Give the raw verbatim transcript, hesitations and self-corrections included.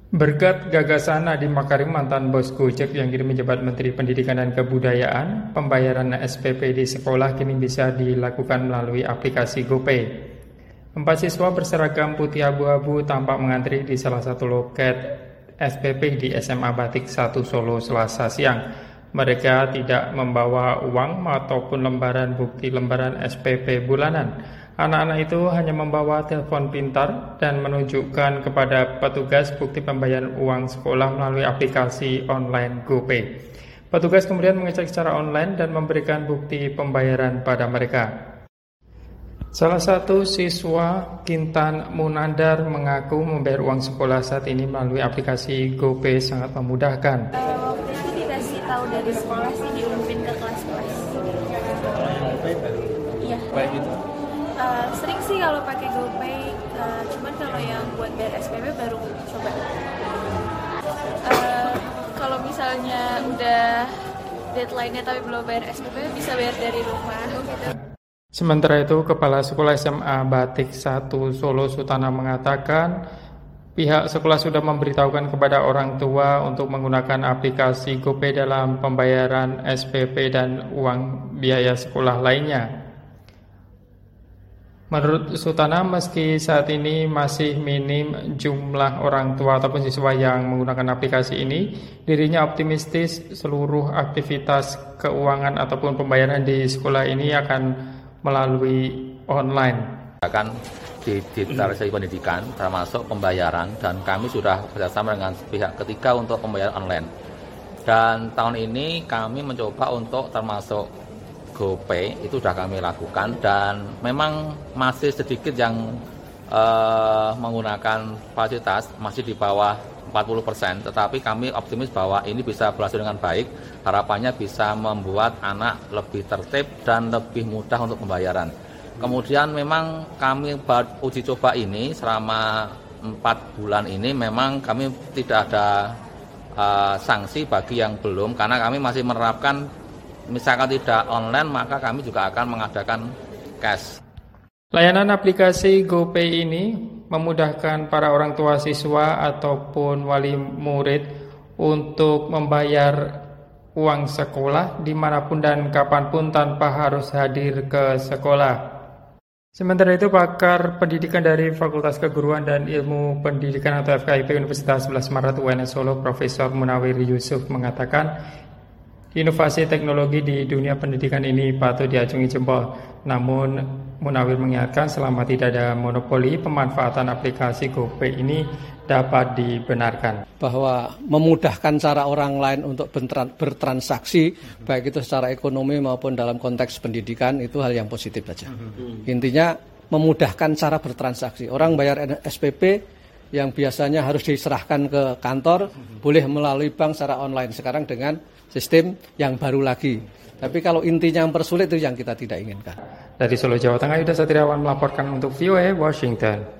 Berkat gagasan Nadiem Makarim, mantan bos Gojek yang kini menjabat Menteri Pendidikan dan Kebudayaan, pembayaran S P P di sekolah kini bisa dilakukan melalui aplikasi GoPay. Empat siswa berseragam putih abu-abu tampak mengantri di salah satu loket S P P di S M A Batik satu Solo Selasa siang. Mereka tidak membawa uang ataupun lembaran bukti lembaran S P P bulanan. Anak-anak itu hanya membawa telepon pintar dan menunjukkan kepada petugas bukti pembayaran uang sekolah melalui aplikasi online GoPay. Petugas kemudian mengecek secara online dan memberikan bukti pembayaran pada mereka. Salah satu siswa Kintan Munandar mengaku membayar uang sekolah saat ini melalui aplikasi GoPay sangat memudahkan. Uh, waktu itu dikasih tahu dari sekolah sih, diumumin ke kelas-kelas. Kalau yang GoPay baru iya. Baik itu? Uh, sering sih kalau pakai GoPay, uh, cuman kalau yang buat bayar S P P baru coba. Uh, kalau misalnya udah deadline-nya tapi belum bayar S P P, bisa bayar dari rumah gitu. Sementara itu, Kepala Sekolah S M A Batik satu Solo Sutana mengatakan pihak sekolah sudah memberitahukan kepada orang tua untuk menggunakan aplikasi GoPay dalam pembayaran S P P dan uang biaya sekolah lainnya. Menurut Sutana, meski saat ini masih minim jumlah orang tua ataupun siswa yang menggunakan aplikasi ini, dirinya optimistis seluruh aktivitas keuangan ataupun pembayaran di sekolah ini akan melalui online. Akan di digitalisasi pendidikan termasuk pembayaran, dan kami sudah bekerjasama dengan pihak ketiga untuk pembayaran online. Dan tahun ini kami mencoba untuk termasuk GoPay itu sudah kami lakukan, dan memang masih sedikit yang uh, menggunakan fasilitas, masih di bawah empat puluh persen, tetapi kami optimis bahwa ini bisa berlangsung dengan baik. Harapannya bisa membuat anak lebih tertib dan lebih mudah untuk pembayaran. Kemudian memang kami uji coba ini selama empat bulan ini, memang kami tidak ada uh, sanksi bagi yang belum, karena kami masih menerapkan misalkan tidak online, maka kami juga akan mengadakan cash. Layanan aplikasi GoPay ini memudahkan para orang tua siswa ataupun wali murid untuk membayar uang sekolah dimanapun dan kapanpun tanpa harus hadir ke sekolah. Sementara itu, pakar pendidikan dari Fakultas Keguruan dan Ilmu Pendidikan atau F K I P Universitas sebelas Maret U N S Solo, Profesor Munawir Yusuf mengatakan inovasi teknologi di dunia pendidikan ini patut diacungi jempol. Namun, Munawir mengingatkan selama tidak ada monopoli, pemanfaatan aplikasi GoPay ini dapat dibenarkan. Bahwa memudahkan cara orang lain untuk bertransaksi, baik itu secara ekonomi maupun dalam konteks pendidikan, itu hal yang positif saja. Intinya, memudahkan cara bertransaksi. Orang bayar S P P yang biasanya harus diserahkan ke kantor, boleh melalui bank secara online. Sekarang dengan sistem yang baru lagi. Tapi kalau intinya mempersulit, itu yang kita tidak inginkan. Dari Solo, Jawa Tengah, Yuda Satriawan melaporkan untuk V O A Washington.